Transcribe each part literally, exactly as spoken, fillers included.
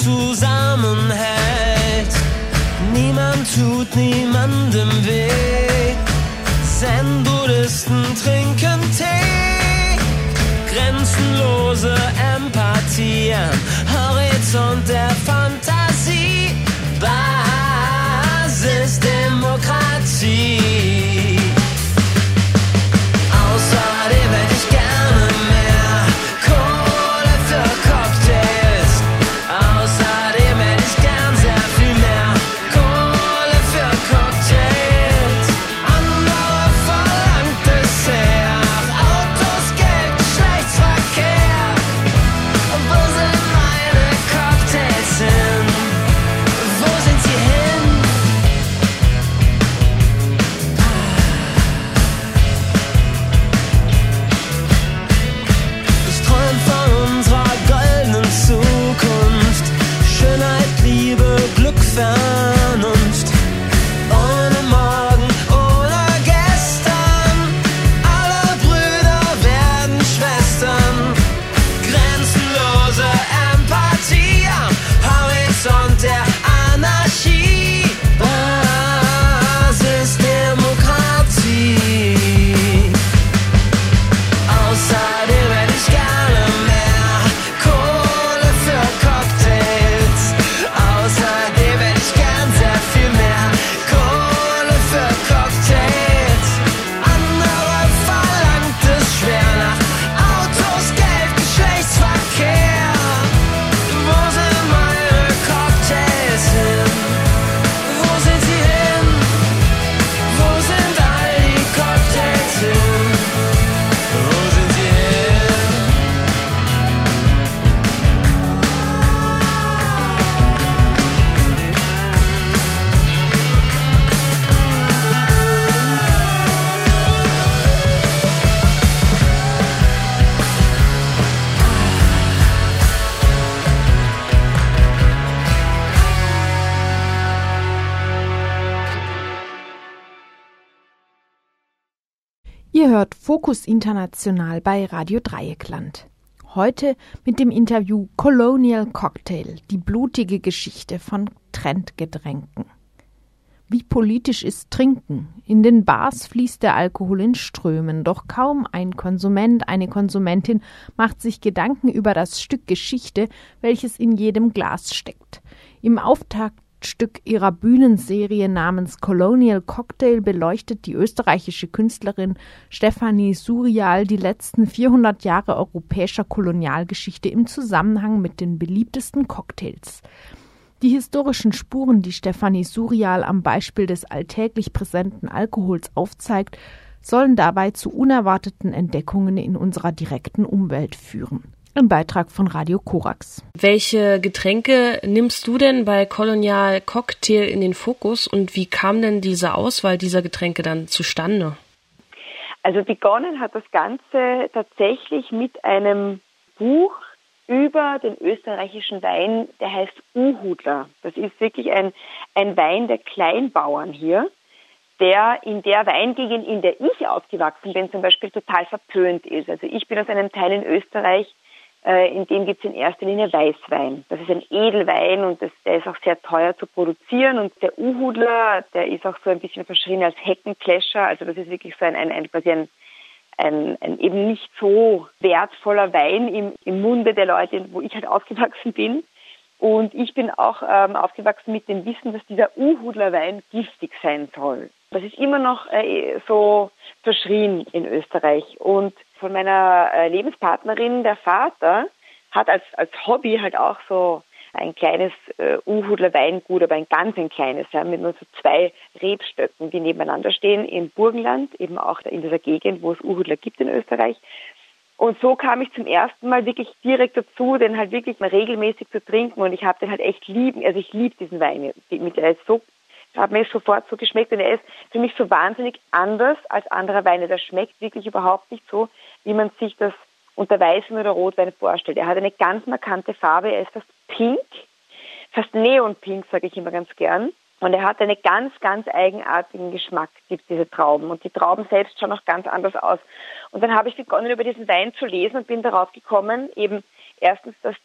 zusammenhält. Niemand tut niemandem weh. Zen-Buddhisten trinken Tee. Grenzenlose Empathie am Horizont der Fantasie. Basisdemokratie. Außerdem hätte ich gerne mehr Kohle für Cocktails. Außerdem hätte ich gern sehr viel mehr Kohle für Cocktails. Andere verlangt Dessert, Autos, Geld, Geschlechtsverkehr. Und wo sind meine Cocktails hin? Wo sind sie hin? Ich träum von unserer goldenen Zukunft. Schönheit, Liebe, Glück, Vernunft. Ohne Morgen, ohne Gestern. Alle Brüder werden Schwestern. Grenzenlose Empathie am Horizont der Anarchie. Basisdemokratie. Außerdem hätte ich gerne mehr Kohle für Cocktails. Außerdem hätte ich gern sehr viel mehr Kohle für Cocktails. Andere verlangt es schwer nach Autos, Geld, Geschlechtsverkehr. Wo sind meine Cocktails hin? Wo sind sie hin? Wo sind all die Cocktails hin? Wo sind sie hin? Ihr hört Fokus International bei Radio Dreieckland. Heute mit dem Interview Colonial Cocktail, die blutige Geschichte von Trendgetränken. Wie politisch ist Trinken? In den Bars fließt der Alkohol in Strömen, doch kaum ein Konsument, eine Konsumentin macht sich Gedanken über das Stück Geschichte, welches in jedem Glas steckt. Im Auftakt Stück ihrer Bühnenserie namens Colonial Cocktail beleuchtet die österreichische Künstlerin Stefanie Surial die letzten vierhundert Jahre europäischer Kolonialgeschichte im Zusammenhang mit den beliebtesten Cocktails. Die historischen Spuren, die Stefanie Surial am Beispiel des alltäglich präsenten Alkohols aufzeigt, sollen dabei zu unerwarteten Entdeckungen in unserer direkten Umwelt führen. Ein Beitrag von Radio Korax. Welche Getränke nimmst du denn bei Colonial Cocktail in den Fokus und wie kam denn diese Auswahl dieser Getränke dann zustande? Also begonnen hat das Ganze tatsächlich mit einem Buch über den österreichischen Wein, der heißt Uhudler. Das ist wirklich ein, ein Wein der Kleinbauern hier, der in der Weingegend, in der ich aufgewachsen bin, zum Beispiel total verpönt ist. Also ich bin aus einem Teil in Österreich, in dem gibt es in erster Linie Weißwein. Das ist ein Edelwein und das, der ist auch sehr teuer zu produzieren. Und der Uhudler, der ist auch so ein bisschen verschrien als Heckenpläscher. Also das ist wirklich so ein, ein, ein quasi ein, ein, ein eben nicht so wertvoller Wein im, im Munde der Leute, wo ich halt aufgewachsen bin. Und ich bin auch ähm, aufgewachsen mit dem Wissen, dass dieser Uhudler Wein giftig sein soll. Das ist immer noch äh, so verschrien in Österreich. Und von meiner äh, Lebenspartnerin, der Vater, hat als, als Hobby halt auch so ein kleines äh, Uhudler Weingut, aber ein ganz ein kleines, ja, mit nur so zwei Rebstöcken, die nebeneinander stehen im Burgenland, eben auch in dieser Gegend, wo es Uhudler gibt in Österreich. Und so kam ich zum ersten Mal wirklich direkt dazu, den halt wirklich mal regelmäßig zu trinken. Und ich habe den halt echt lieben, also ich liebe diesen Wein. Er ist so, hat mir sofort so geschmeckt und er ist für mich so wahnsinnig anders als andere Weine. Der schmeckt wirklich überhaupt nicht so, wie man sich das unter Weißwein oder Rotwein vorstellt. Er hat eine ganz markante Farbe, er ist fast pink, fast neonpink, sage ich immer ganz gern. Und er hat einen ganz, ganz eigenartigen Geschmack, diese Trauben. Und die Trauben selbst schauen auch ganz anders aus. Und dann habe ich begonnen, über diesen Wein zu lesen und bin darauf gekommen, eben erstens, dass der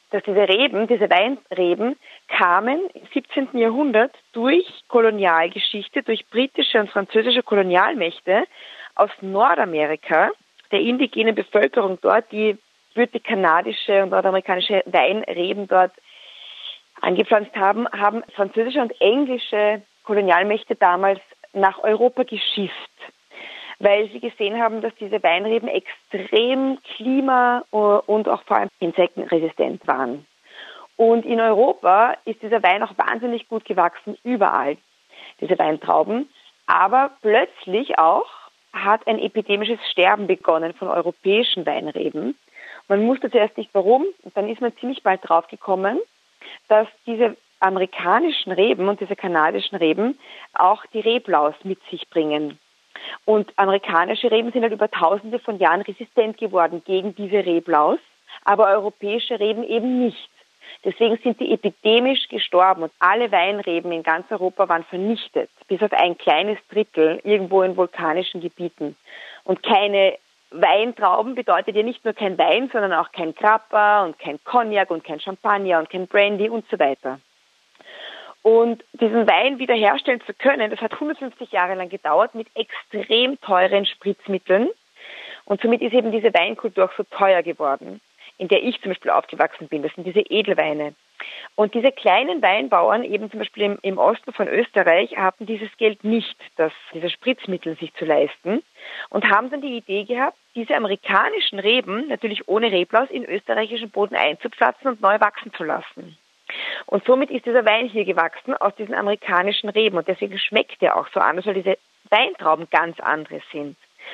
dass diese Reben, diese Weinreben, kamen im siebzehnten Jahrhundert durch Kolonialgeschichte, durch britische und französische Kolonialmächte aus Nordamerika, der indigenen Bevölkerung dort, die die kanadische und nordamerikanische Weinreben dort angepflanzt haben, haben französische und englische Kolonialmächte damals nach Europa geschifft, weil sie gesehen haben, dass diese Weinreben extrem klima- und auch vor allem insektenresistent waren. Und in Europa ist dieser Wein auch wahnsinnig gut gewachsen, überall, diese Weintrauben. Aber plötzlich auch hat ein epidemisches Sterben begonnen von europäischen Weinreben. Man wusste zuerst nicht warum, und dann ist man ziemlich bald draufgekommen, dass diese amerikanischen Reben und diese kanadischen Reben auch die Reblaus mit sich bringen. Und amerikanische Reben sind halt über tausende von Jahren resistent geworden gegen diese Reblaus, aber europäische Reben eben nicht. Deswegen sind die epidemisch gestorben und alle Weinreben in ganz Europa waren vernichtet, bis auf ein kleines Drittel irgendwo in vulkanischen Gebieten. Und keine Weintrauben bedeutet ja nicht nur kein Wein, sondern auch kein Grappa und kein Cognac und kein Champagner und kein Brandy und so weiter. Und diesen Wein wiederherstellen zu können, das hat hundertfünfzig Jahre lang gedauert mit extrem teuren Spritzmitteln. Und somit ist eben diese Weinkultur auch so teuer geworden, in der ich zum Beispiel aufgewachsen bin. Das sind diese Edelweine. Und diese kleinen Weinbauern, eben zum Beispiel im, im Osten von Österreich, hatten dieses Geld nicht, das, diese Spritzmittel sich zu leisten und haben dann die Idee gehabt, diese amerikanischen Reben, natürlich ohne Reblaus, in österreichischen Boden einzupflanzen und neu wachsen zu lassen. Und somit ist dieser Wein hier gewachsen aus diesen amerikanischen Reben und deswegen schmeckt er auch so anders, weil diese Weintrauben ganz andere sind.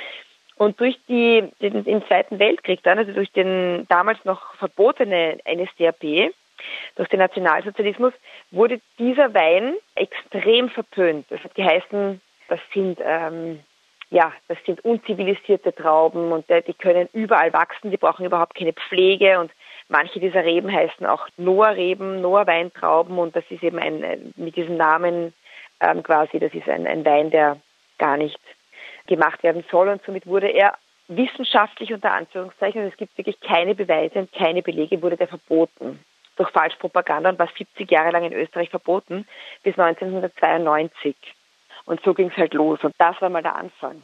Und durch die, den, den Zweiten Weltkrieg dann, also durch den damals noch verbotene N S D A P, durch den Nationalsozialismus, wurde dieser Wein extrem verpönt. Das hat geheißen, das sind, ähm, ja, das sind unzivilisierte Trauben und äh, die können überall wachsen, die brauchen überhaupt keine Pflege und manche dieser Reben heißen auch Noah-Reben, Noah-Weintrauben und das ist eben ein, mit diesem Namen ähm, quasi, das ist ein, ein Wein, der gar nicht gemacht werden soll und somit wurde er wissenschaftlich unter Anführungszeichen, und es gibt wirklich keine Beweise und keine Belege, wurde der verboten durch Falschpropaganda und war siebzig Jahre lang in Österreich verboten bis neunzehnhundertzweiundneunzig. Und so ging es halt los und das war mal der Anfang.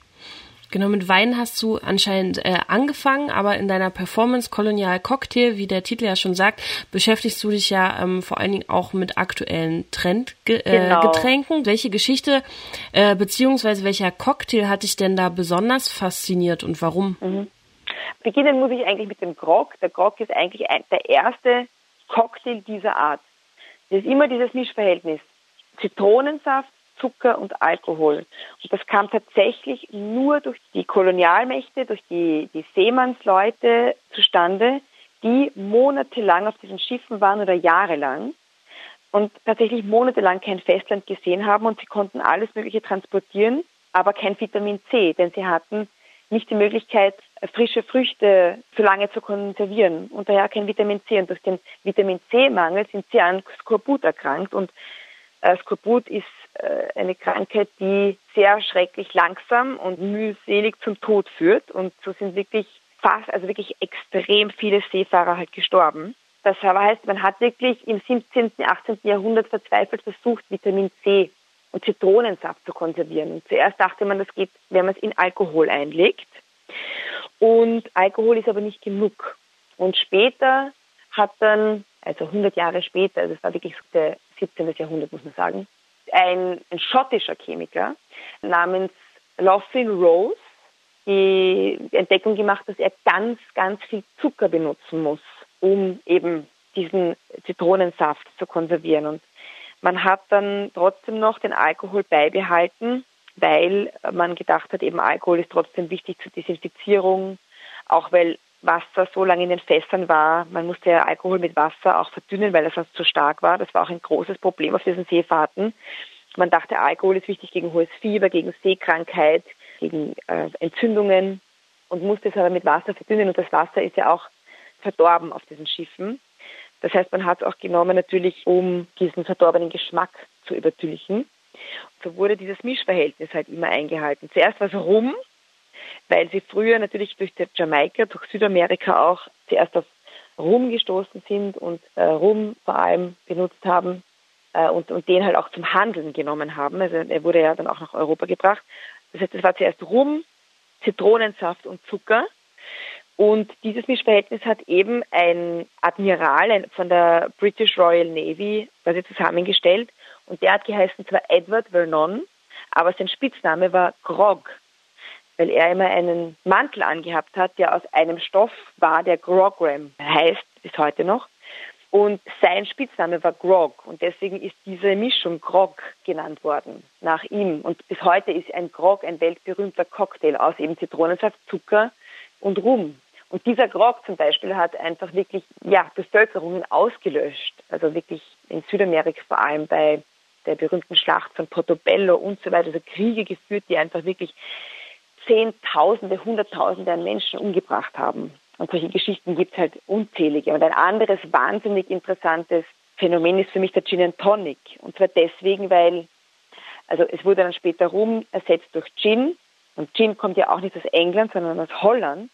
Genau, mit Wein hast du anscheinend äh, angefangen, aber in deiner Performance Colonial Cocktail, wie der Titel ja schon sagt, beschäftigst du dich ja ähm, vor allen Dingen auch mit aktuellen Trendgetränken. Genau. Welche Geschichte äh, beziehungsweise welcher Cocktail hat dich denn da besonders fasziniert und warum? Mhm. Beginnen muss ich eigentlich mit dem Grog. Der Grog ist eigentlich ein, der erste Cocktail dieser Art. Das ist immer dieses Mischverhältnis. Zitronensaft, Zucker und Alkohol. Und das kam tatsächlich nur durch die Kolonialmächte, durch die, die Seemannsleute zustande, die monatelang auf diesen Schiffen waren oder jahrelang und tatsächlich monatelang kein Festland gesehen haben und sie konnten alles Mögliche transportieren, aber kein Vitamin C, denn sie hatten nicht die Möglichkeit, frische Früchte so lange zu konservieren und daher kein Vitamin C. Und durch den Vitamin C-Mangel sind sie an Skorbut erkrankt und äh, Skorbut ist äh, eine Krankheit, die sehr schrecklich langsam und mühselig zum Tod führt und so sind wirklich fast, also wirklich extrem viele Seefahrer halt gestorben. Das aber heißt, man hat wirklich im siebzehnten, achtzehnten Jahrhundert verzweifelt versucht, Vitamin C und Zitronensaft zu konservieren. Und zuerst dachte man, das geht, wenn man es in Alkohol einlegt. Und Alkohol ist aber nicht genug. Und später hat dann, also hundert Jahre später, also es war wirklich der siebzehnten Jahrhundert, muss man sagen, ein, ein schottischer Chemiker namens Lothin Rose die Entdeckung gemacht, dass er ganz, ganz viel Zucker benutzen muss, um eben diesen Zitronensaft zu konservieren. Und man hat dann trotzdem noch den Alkohol beibehalten, weil man gedacht hat, eben Alkohol ist trotzdem wichtig zur Desinfizierung, auch weil Wasser so lange in den Fässern war. Man musste ja Alkohol mit Wasser auch verdünnen, weil er sonst zu stark war. Das war auch ein großes Problem auf diesen Seefahrten. Man dachte, Alkohol ist wichtig gegen hohes Fieber, gegen Seekrankheit, gegen äh, Entzündungen und musste es aber mit Wasser verdünnen. Und das Wasser ist ja auch verdorben auf diesen Schiffen. Das heißt, man hat es auch genommen natürlich, um diesen verdorbenen Geschmack zu übertünchen. So wurde dieses Mischverhältnis halt immer eingehalten. Zuerst war es Rum, weil sie früher natürlich durch die Jamaika, durch Südamerika auch zuerst auf Rum gestoßen sind und äh, Rum vor allem benutzt haben äh, und, und den halt auch zum Handeln genommen haben. Also er wurde ja dann auch nach Europa gebracht. Das heißt, es war zuerst Rum, Zitronensaft und Zucker. Und dieses Mischverhältnis hat eben ein Admiral ein, von der British Royal Navy quasi zusammengestellt. Und der hat geheißen zwar Edward Vernon, aber sein Spitzname war Grog, weil er immer einen Mantel angehabt hat, der aus einem Stoff war, der Grogram heißt, bis heute noch. Und sein Spitzname war Grog. Und deswegen ist diese Mischung Grog genannt worden, nach ihm. Und bis heute ist ein Grog ein weltberühmter Cocktail aus eben Zitronensaft, Zucker und Rum. Und dieser Grog zum Beispiel hat einfach wirklich ja, Bevölkerungen ausgelöscht. Also wirklich in Südamerika vor allem bei der berühmten Schlacht von Portobello und so weiter. Also Kriege geführt, die einfach wirklich Zehntausende, Hunderttausende an Menschen umgebracht haben. Und solche Geschichten gibt es halt unzählige. Und ein anderes wahnsinnig interessantes Phänomen ist für mich der Gin and Tonic. Und zwar deswegen, weil, also es wurde dann später Rum ersetzt durch Gin. Und Gin kommt ja auch nicht aus England, sondern aus Holland.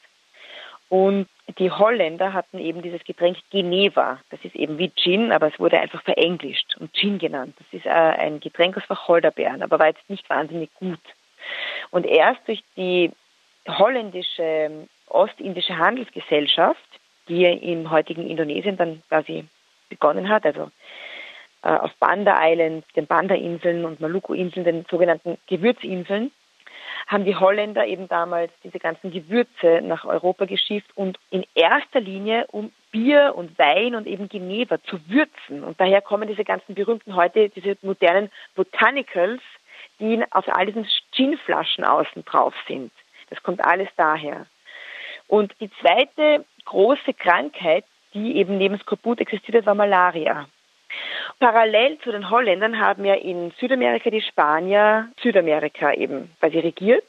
Und die Holländer hatten eben dieses Getränk Geneva. Das ist eben wie Gin, aber es wurde einfach verenglischt und Gin genannt. Das ist äh, ein Getränk aus Wacholderbeeren, aber war jetzt nicht wahnsinnig gut. Und erst durch die holländische ostindische Handelsgesellschaft, die im heutigen Indonesien dann quasi begonnen hat, also äh, auf Banda Island, den Banda-Inseln und Maluku-Inseln, den sogenannten Gewürzinseln, haben die Holländer eben damals diese ganzen Gewürze nach Europa geschifft und in erster Linie um Bier und Wein und eben Geneva zu würzen. Und daher kommen diese ganzen berühmten heute, diese modernen Botanicals, die auf all diesen Ginflaschen außen drauf sind. Das kommt alles daher. Und die zweite große Krankheit, die eben neben Skorbut existiert hat, war Malaria. Parallel zu den Holländern haben ja in Südamerika die Spanier Südamerika eben quasi regiert.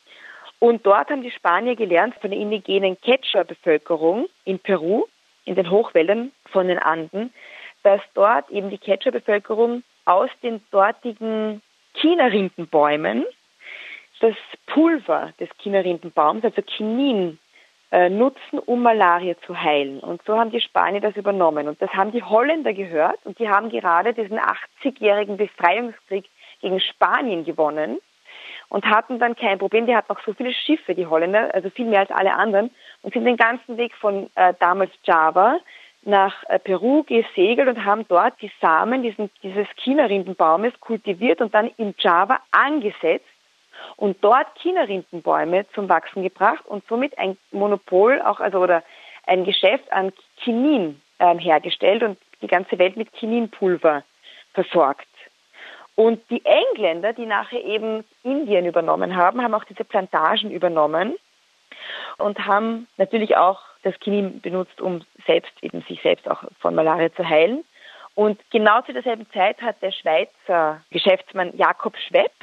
Und dort haben die Spanier gelernt von der indigenen Quechua-Bevölkerung in Peru, in den Hochwäldern von den Anden, dass dort eben die Quechua-Bevölkerung aus den dortigen Chinarindenbäumen das Pulver des Chinarindenbaums, also Quinin, äh, nutzen, um Malaria zu heilen. Und so haben die Spanier das übernommen. Und das haben die Holländer gehört und die haben gerade diesen achtzigjährigen Befreiungskrieg gegen Spanien gewonnen und hatten dann kein Problem. Die hatten auch so viele Schiffe, die Holländer, also viel mehr als alle anderen, und sind den ganzen Weg von äh, damals Java nach äh, Peru gesegelt und haben dort die Samen diesen, dieses Chinarindenbaumes kultiviert und dann in Java angesetzt und dort Chinarindenbäume zum Wachsen gebracht und somit ein Monopol auch, also oder ein Geschäft an Quinin ähm, hergestellt und die ganze Welt mit Quininpulver versorgt. Und die Engländer, die nachher eben Indien übernommen haben, haben auch diese Plantagen übernommen und haben natürlich auch das Quinin benutzt, um selbst eben sich selbst auch von Malaria zu heilen. Und genau zu derselben Zeit hat der Schweizer Geschäftsmann Jakob Schwepp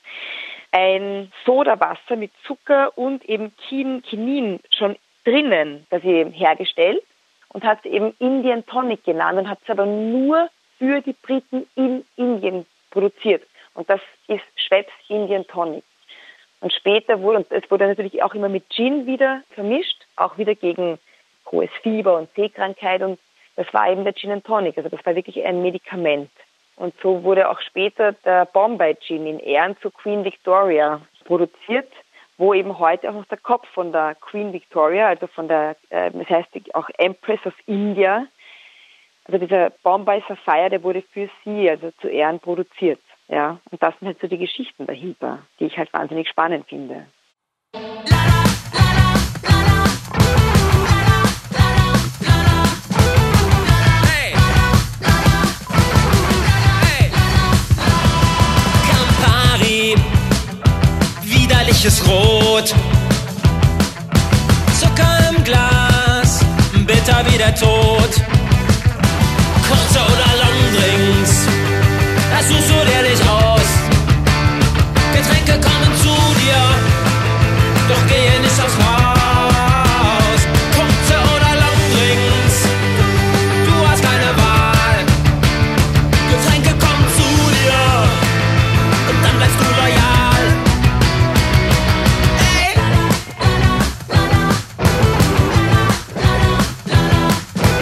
ein Sodawasser mit Zucker und eben Quinin schon drinnen quasi hergestellt und hat es eben Indian Tonic genannt und hat es aber nur für die Briten in Indien produziert. Und das ist Schwepps Indian Tonic. Und später wurde, und es wurde natürlich auch immer mit Gin wieder vermischt, auch wieder gegen hohes Fieber und Seekrankheit. Und das war eben der Gin and Tonic. Also das war wirklich ein Medikament. Und so wurde auch später der Bombay Gin in Ehren zu Queen Victoria produziert, wo eben heute auch noch der Kopf von der Queen Victoria, also von der, äh, das heißt auch Empress of India, also dieser Bombay Sapphire, der wurde für sie, also zu Ehren produziert. Ja, und das sind halt so die Geschichten dahinter, die ich halt wahnsinnig spannend finde. Campari, widerliches Rot, Zucker im Glas, bitter wie der Tod, kurze oder Longdrinks, das suchst du dir nicht aus. Getränke kommen zu dir, doch gehe nicht aufs Haus. Kurze oder Longdrinks, du hast keine Wahl. Getränke kommen zu dir und dann bleibst du loyal. Hey.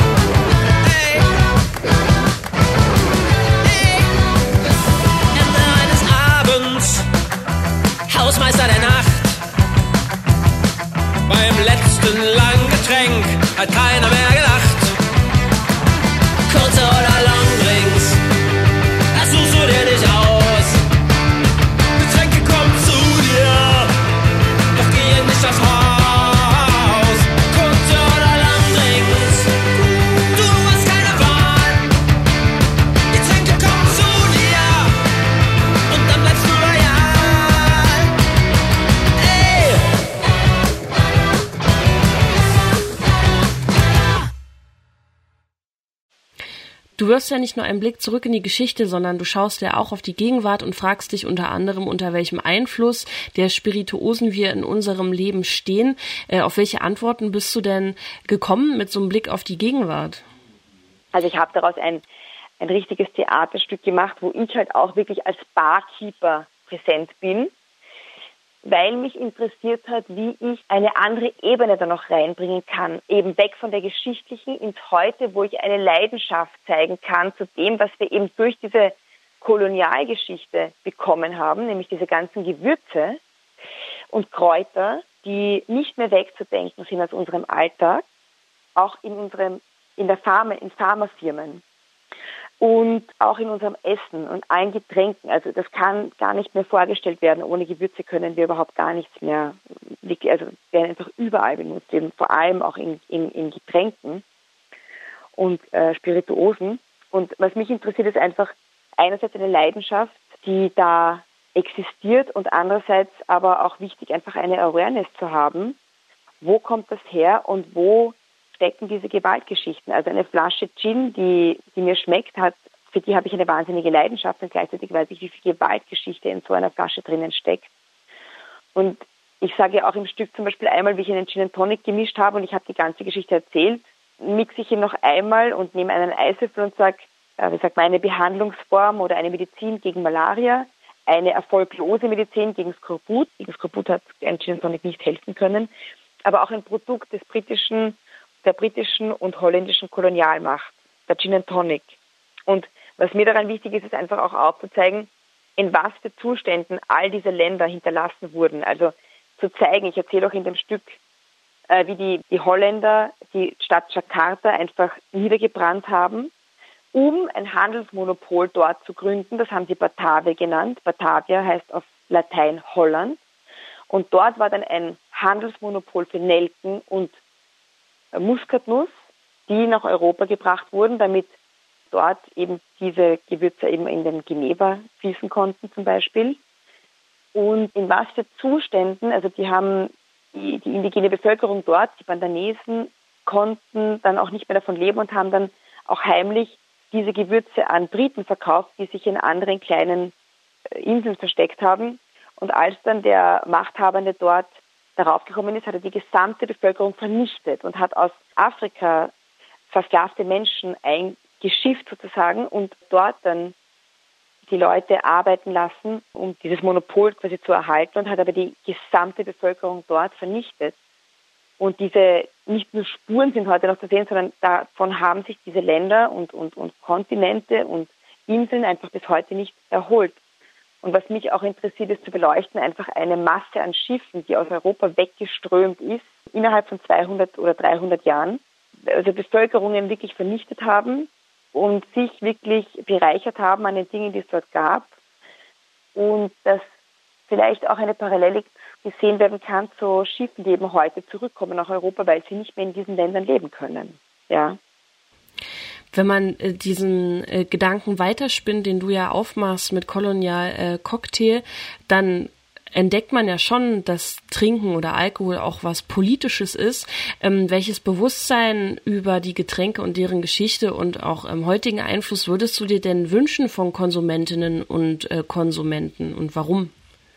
Du wirfst ja nicht nur einen Blick zurück in die Geschichte, sondern du schaust ja auch auf die Gegenwart und fragst dich unter anderem, unter welchem Einfluss der Spirituosen wir in unserem Leben stehen. Äh, auf welche Antworten bist du denn gekommen mit so einem Blick auf die Gegenwart? Also ich habe daraus ein, ein richtiges Theaterstück gemacht, wo ich halt auch wirklich als Barkeeper präsent bin, weil mich interessiert hat, wie ich eine andere Ebene da noch reinbringen kann. Eben weg von der geschichtlichen ins Heute, wo ich eine Leidenschaft zeigen kann zu dem, was wir eben durch diese Kolonialgeschichte bekommen haben, nämlich diese ganzen Gewürze und Kräuter, die nicht mehr wegzudenken sind aus unserem Alltag, auch in unserem, in der Pharma, in Pharmafirmen. Und auch in unserem Essen und allen Getränken. Also das kann gar nicht mehr vorgestellt werden. Ohne Gewürze können wir überhaupt gar nichts mehr, also werden einfach überall benutzt, eben vor allem auch in, in, in Getränken und äh, Spirituosen. Und was mich interessiert, ist einfach einerseits eine Leidenschaft, die da existiert und andererseits aber auch wichtig, einfach eine Awareness zu haben. Wo kommt das her und wo stecken diese Gewaltgeschichten? Also eine Flasche Gin, die, die mir schmeckt, hat, für die habe ich eine wahnsinnige Leidenschaft und gleichzeitig weiß ich, wie viel Gewaltgeschichte in so einer Flasche drinnen steckt. Und ich sage ja auch im Stück zum Beispiel einmal, wie ich einen Gin and Tonic gemischt habe und ich habe die ganze Geschichte erzählt, mixe ich ihn noch einmal und nehme einen Eiswürfel und sage, äh, wie sagt man, eine Behandlungsform oder eine Medizin gegen Malaria, eine erfolglose Medizin gegen Skorbut. Gegen Skorbut hat ein Gin and Tonic nicht helfen können, aber auch ein Produkt des britischen der britischen und holländischen Kolonialmacht, der Gin and Tonic. Und was mir daran wichtig ist, ist einfach auch aufzuzeigen, in was für Zuständen all diese Länder hinterlassen wurden. Also zu zeigen, ich erzähle auch in dem Stück, äh, wie die, die Holländer die Stadt Jakarta einfach niedergebrannt haben, um ein Handelsmonopol dort zu gründen. Das haben sie Batavia genannt. Batavia heißt auf Latein Holland. Und dort war dann ein Handelsmonopol für Nelken und Muskatnuss, die nach Europa gebracht wurden, damit dort eben diese Gewürze eben in den Genever fließen konnten zum Beispiel. Und in was für Zuständen, also die haben die, die indigene Bevölkerung dort, die Bandanesen, konnten dann auch nicht mehr davon leben und haben dann auch heimlich diese Gewürze an Briten verkauft, die sich in anderen kleinen Inseln versteckt haben. Und als dann der Machthabende dort darauf gekommen ist, hat er die gesamte Bevölkerung vernichtet und hat aus Afrika versklavte Menschen eingeschifft sozusagen und dort dann die Leute arbeiten lassen, um dieses Monopol quasi zu erhalten und hat aber die gesamte Bevölkerung dort vernichtet. Und diese nicht nur Spuren sind heute noch zu sehen, sondern davon haben sich diese Länder und, und, und Kontinente und Inseln einfach bis heute nicht erholt. Und was mich auch interessiert, ist zu beleuchten, einfach eine Masse an Schiffen, die aus Europa weggeströmt ist, innerhalb von zweihundert oder dreihundert Jahren, also Bevölkerungen wirklich vernichtet haben und sich wirklich bereichert haben an den Dingen, die es dort gab. Und dass vielleicht auch eine Parallele gesehen werden kann zu Schiffen, die eben heute zurückkommen nach Europa, weil sie nicht mehr in diesen Ländern leben können. Ja. Wenn man äh, diesen äh, Gedanken weiterspinnt, den du ja aufmachst mit Colonial äh, Cocktail, dann entdeckt man ja schon, dass Trinken oder Alkohol auch was Politisches ist. Ähm, welches Bewusstsein über die Getränke und deren Geschichte und auch ähm, heutigen Einfluss würdest du dir denn wünschen von Konsumentinnen und äh, Konsumenten und warum?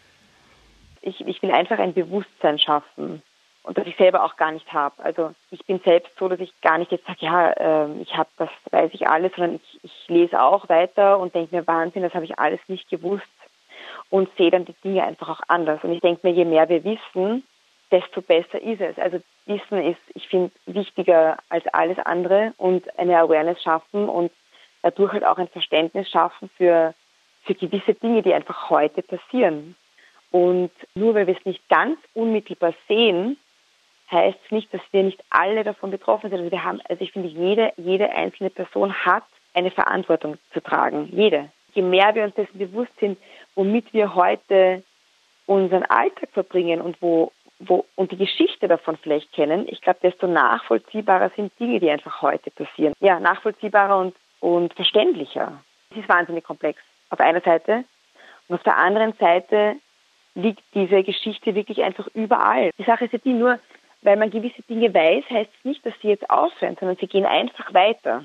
Ich, ich will einfach ein Bewusstsein schaffen. Und das ich selber auch gar nicht habe. Also ich bin selbst so, dass ich gar nicht jetzt sage, ja, äh, ich habe, das weiß ich alles, sondern ich, ich lese auch weiter und denke mir, Wahnsinn, das habe ich alles nicht gewusst und sehe dann die Dinge einfach auch anders. Und ich denke mir, je mehr wir wissen, desto besser ist es. Also Wissen ist, ich finde, wichtiger als alles andere und eine Awareness schaffen und dadurch halt auch ein Verständnis schaffen für, für gewisse Dinge, die einfach heute passieren. Und nur weil wir es nicht ganz unmittelbar sehen, heißt es nicht, dass wir nicht alle davon betroffen sind. Also wir haben, also ich finde, jede, jede einzelne Person hat eine Verantwortung zu tragen. Jede. Je mehr wir uns dessen bewusst sind, womit wir heute unseren Alltag verbringen und wo, wo, und die Geschichte davon vielleicht kennen, ich glaube, desto nachvollziehbarer sind Dinge, die einfach heute passieren. Ja, nachvollziehbarer und, und verständlicher. Es ist wahnsinnig komplex auf einer Seite. Und auf der anderen Seite liegt diese Geschichte wirklich einfach überall. Die Sache ist ja die, nur weil man gewisse Dinge weiß, heißt es nicht, dass sie jetzt aufhören, sondern sie gehen einfach weiter.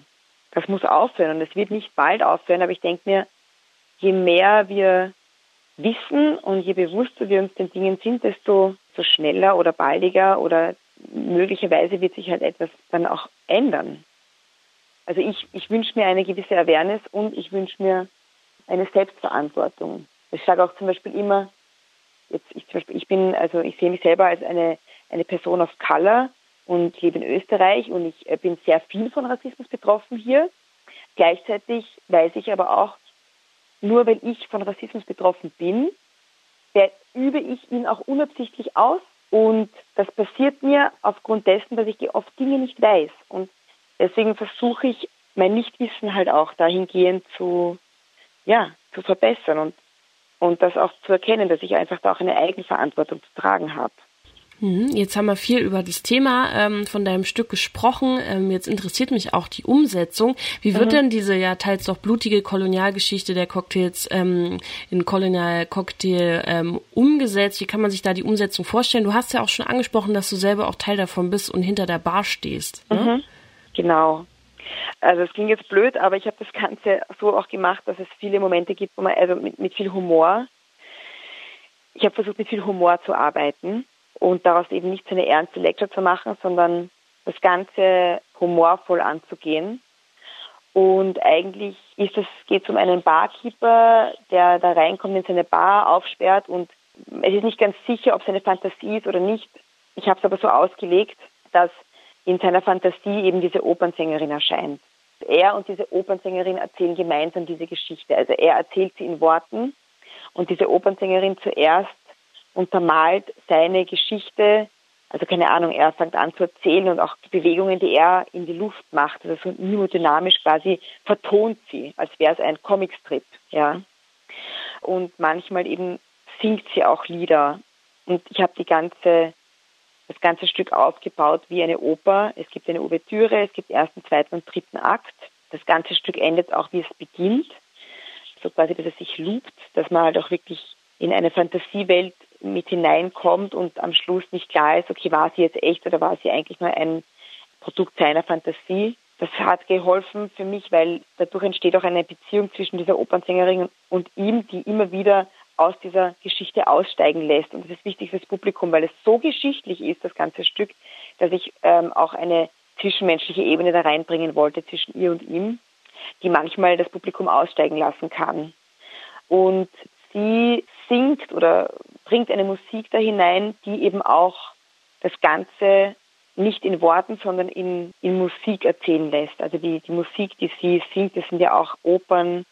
das muss aufhören und es wird nicht bald aufhören, aber ich denke mir, je mehr wir wissen und je bewusster wir uns den Dingen sind, desto so schneller oder baldiger oder möglicherweise wird sich halt etwas dann auch ändern. Also ich, ich wünsche mir eine gewisse Awareness und ich wünsche mir eine Selbstverantwortung. Ich sage auch zum Beispiel immer, jetzt ich zum Beispiel, ich bin, also ich sehe mich selber als eine, eine Person of Color und lebe in Österreich und ich bin sehr viel von Rassismus betroffen hier. Gleichzeitig weiß ich aber auch, nur weil ich von Rassismus betroffen bin, übe ich ihn auch unabsichtlich aus und das passiert mir aufgrund dessen, dass ich oft Dinge nicht weiß und deswegen versuche ich, mein Nichtwissen halt auch dahingehend zu, ja, zu verbessern und, und das auch zu erkennen, dass ich einfach da auch eine Eigenverantwortung zu tragen habe. Jetzt haben wir viel über das Thema ähm, von deinem Stück gesprochen. Ähm, jetzt interessiert mich auch die Umsetzung. Wie wird mhm. denn diese ja teils doch blutige Kolonialgeschichte der Cocktails ähm, in Colonial Cocktail ähm, umgesetzt? Wie kann man sich da die Umsetzung vorstellen? Du hast ja auch schon angesprochen, dass du selber auch Teil davon bist und hinter der Bar stehst. Ne? Mhm. Genau. Also es klingt jetzt blöd, aber ich habe das Ganze so auch gemacht, dass es viele Momente gibt, wo man also mit, mit viel Humor. Ich habe versucht, mit viel Humor zu arbeiten. Und daraus eben nicht so eine ernste Lecture zu machen, sondern das Ganze humorvoll anzugehen. Und eigentlich ist es, geht es um einen Barkeeper, der da reinkommt in seine Bar, aufsperrt und es ist nicht ganz sicher, ob es eine Fantasie ist oder nicht. Ich habe es aber so ausgelegt, dass in seiner Fantasie eben diese Opernsängerin erscheint. Er und diese Opernsängerin erzählen gemeinsam diese Geschichte. Also er erzählt sie in Worten und diese Opernsängerin zuerst untermalt seine Geschichte, also keine Ahnung, er fängt an zu erzählen und auch die Bewegungen, die er in die Luft macht, also so mimodynamisch quasi vertont sie, als wäre es ein Comicstrip, ja. Und manchmal eben singt sie auch Lieder. Und ich habe die ganze, das ganze Stück aufgebaut wie eine Oper. Es gibt eine Ouvertüre, es gibt ersten, zweiten und dritten Akt. Das ganze Stück endet auch, wie es beginnt. So quasi, dass es sich loopt, dass man halt auch wirklich in eine Fantasiewelt mit hineinkommt und am Schluss nicht klar ist, okay, war sie jetzt echt oder war sie eigentlich nur ein Produkt seiner Fantasie. Das hat geholfen für mich, weil dadurch entsteht auch eine Beziehung zwischen dieser Opernsängerin und ihm, die immer wieder aus dieser Geschichte aussteigen lässt. Und das ist wichtig fürs Publikum, weil es so geschichtlich ist, das ganze Stück, dass ich ähm, auch eine zwischenmenschliche Ebene da reinbringen wollte zwischen ihr und ihm, die manchmal das Publikum aussteigen lassen kann. Und sie singt oder bringt eine Musik da hinein, die eben auch das Ganze nicht in Worten, sondern in, in Musik erzählen lässt. Also die, die Musik, die sie singt, das sind ja auch Opern,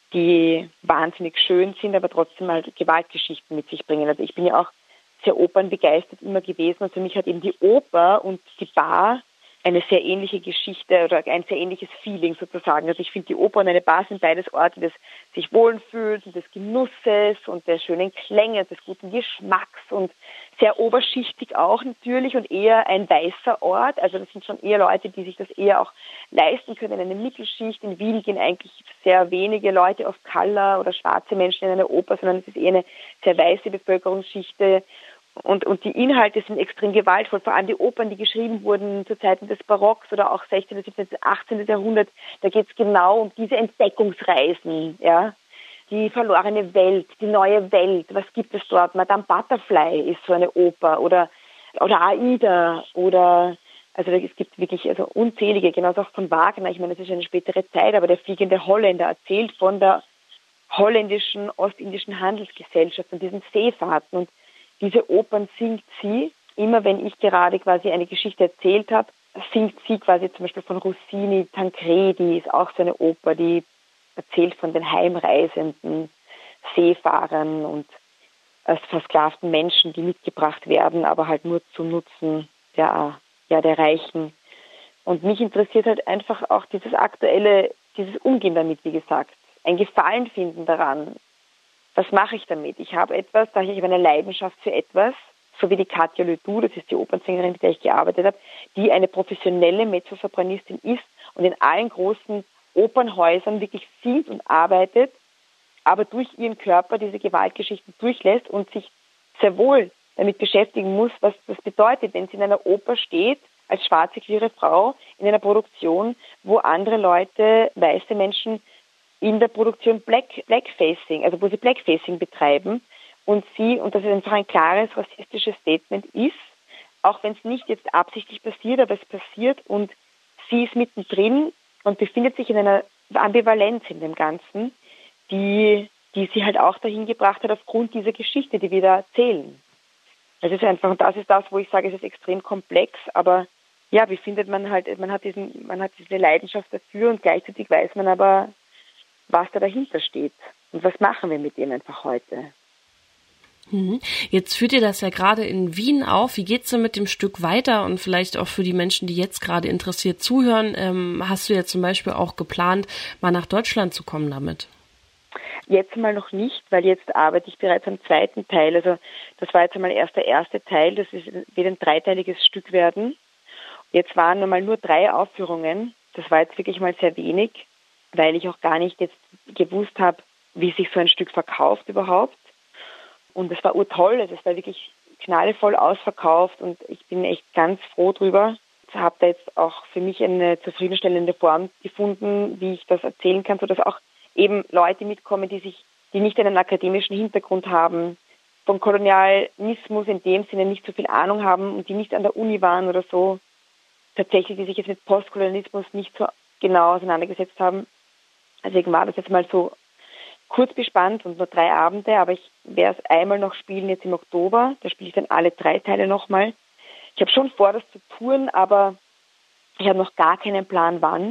die wahnsinnig schön sind, aber trotzdem halt Gewaltgeschichten mit sich bringen. Also ich bin ja auch sehr opernbegeistert immer gewesen und für mich hat eben die Oper und die Bar eine sehr ähnliche Geschichte oder ein sehr ähnliches Feeling sozusagen. Also ich finde, die Oper und eine Bar sind beides Orte des sich wohlfühls und des Genusses und der schönen Klänge, des guten Geschmacks und sehr oberschichtig auch natürlich und eher ein weißer Ort. Also das sind schon eher Leute, die sich das eher auch leisten können. Eine Mittelschicht. In Wien gehen eigentlich sehr wenige Leute of Color oder schwarze Menschen in eine Oper, sondern es ist eher eine sehr weiße Bevölkerungsschichte. Und, und die Inhalte sind extrem gewaltvoll, vor allem die Opern, die geschrieben wurden zu Zeiten des Barocks oder auch sechzehnten., siebzehnten., achtzehnten. Jahrhundert, da geht es genau um diese Entdeckungsreisen, ja. Die verlorene Welt, die neue Welt, was gibt es dort? Madame Butterfly ist so eine Oper oder, oder Aida oder, also es gibt wirklich also unzählige, genauso auch von Wagner, ich meine, das ist eine spätere Zeit, aber der fliegende Holländer erzählt von der holländischen, ostindischen Handelsgesellschaft und diesen Seefahrten und diese Opern singt sie, immer wenn ich gerade quasi eine Geschichte erzählt habe, singt sie quasi zum Beispiel von Rossini, Tancredi ist auch so eine Oper, die erzählt von den heimreisenden Seefahrern und als versklavten Menschen, die mitgebracht werden, aber halt nur zum Nutzen der, ja, der Reichen. Und mich interessiert halt einfach auch dieses aktuelle, dieses Umgehen damit, wie gesagt, ein Gefallen finden daran. Was mache ich damit? Ich habe etwas, da ich habe eine Leidenschaft für etwas, so wie die Katja Ledoux, das ist die Opernsängerin, mit der ich gearbeitet habe, die eine professionelle Mezzosopranistin ist und in allen großen Opernhäusern wirklich singt und arbeitet, aber durch ihren Körper diese Gewaltgeschichten durchlässt und sich sehr wohl damit beschäftigen muss, was das bedeutet, wenn sie in einer Oper steht als schwarze, queere Frau in einer Produktion, wo andere Leute, weiße Menschen, in der Produktion Black, Blackfacing, also wo sie Blackfacing betreiben und sie, und das ist einfach ein klares rassistisches Statement ist, auch wenn es nicht jetzt absichtlich passiert, aber es passiert und sie ist mittendrin und befindet sich in einer Ambivalenz in dem Ganzen, die, die sie halt auch dahin gebracht hat aufgrund dieser Geschichte, die wir da erzählen. Das ist einfach, und das ist das, wo ich sage, es ist extrem komplex, aber ja, wie findet man halt, man hat diesen, man hat diese Leidenschaft dafür und gleichzeitig weiß man aber, was da dahinter steht und was machen wir mit dem einfach heute. Jetzt führt ihr das ja gerade in Wien auf. Wie geht's denn mit dem Stück weiter? Und vielleicht auch für die Menschen, die jetzt gerade interessiert zuhören, ähm, hast du ja zum Beispiel auch geplant, mal nach Deutschland zu kommen damit? Jetzt mal noch nicht, weil jetzt arbeite ich bereits am zweiten Teil. Also das war jetzt einmal erst der erste Teil. Das ist, wird ein dreiteiliges Stück werden. Jetzt waren einmal nur drei Aufführungen. Das war jetzt wirklich mal sehr wenig, weil ich auch gar nicht jetzt gewusst habe, wie sich so ein Stück verkauft überhaupt. Und es war urtoll, also es war wirklich knallevoll ausverkauft und ich bin echt ganz froh drüber. Ich habe da jetzt auch für mich eine zufriedenstellende Form gefunden, wie ich das erzählen kann, sodass auch eben Leute mitkommen, die sich, die nicht einen akademischen Hintergrund haben, vom Kolonialismus in dem Sinne nicht so viel Ahnung haben und die nicht an der Uni waren oder so, tatsächlich, die sich jetzt mit Postkolonialismus nicht so genau auseinandergesetzt haben. Deswegen war das jetzt mal so kurz bespannt und nur drei Abende, aber ich werde es einmal noch spielen jetzt im Oktober. Da spiele ich dann alle drei Teile nochmal. Ich habe schon vor, das zu touren, aber ich habe noch gar keinen Plan, wann.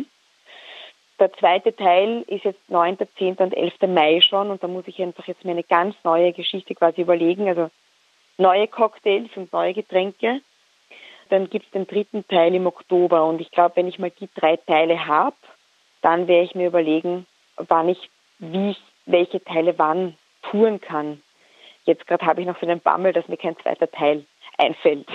Der zweite Teil ist jetzt neunten, zehnten und elften Mai schon und da muss ich einfach jetzt mir eine ganz neue Geschichte quasi überlegen, also neue Cocktails und neue Getränke. Dann gibt es den dritten Teil im Oktober und ich glaube, wenn ich mal die drei Teile habe, dann werde ich mir überlegen, wann ich, wie ich welche Teile wann touren kann. Jetzt gerade habe ich noch so einen Bammel, dass mir kein zweiter Teil einfällt.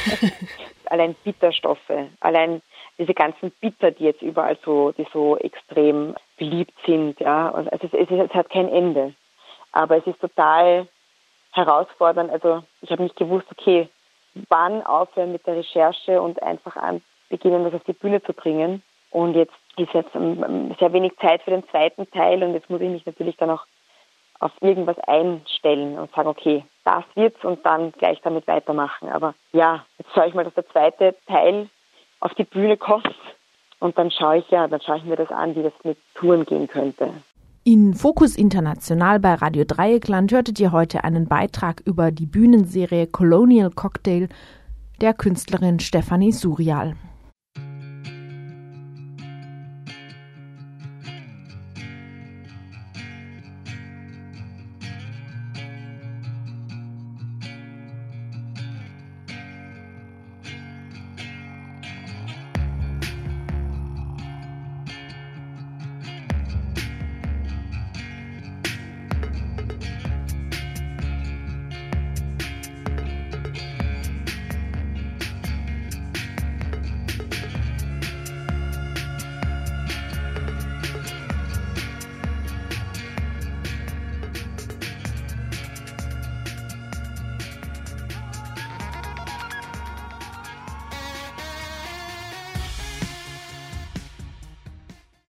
Allein Bitterstoffe, allein diese ganzen Bitter, die jetzt überall so, die so extrem beliebt sind, ja. Also es, ist, es hat kein Ende. Aber es ist total herausfordernd. Also ich habe nicht gewusst, okay, wann aufhören mit der Recherche und einfach an beginnen, das auf die Bühne zu bringen. Und jetzt ist jetzt sehr wenig Zeit für den zweiten Teil und jetzt muss ich mich natürlich dann auch auf irgendwas einstellen und sagen, okay, das wird's und dann gleich damit weitermachen. Aber ja, jetzt schaue ich mal, dass der zweite Teil auf die Bühne kommt und dann schaue ich ja, dann schaue ich mir das an, wie das mit Touren gehen könnte. In Fokus International bei Radio Dreieckland hörtet ihr heute einen Beitrag über die Bühnenserie Colonial Cocktail der Künstlerin Stefanie Surial.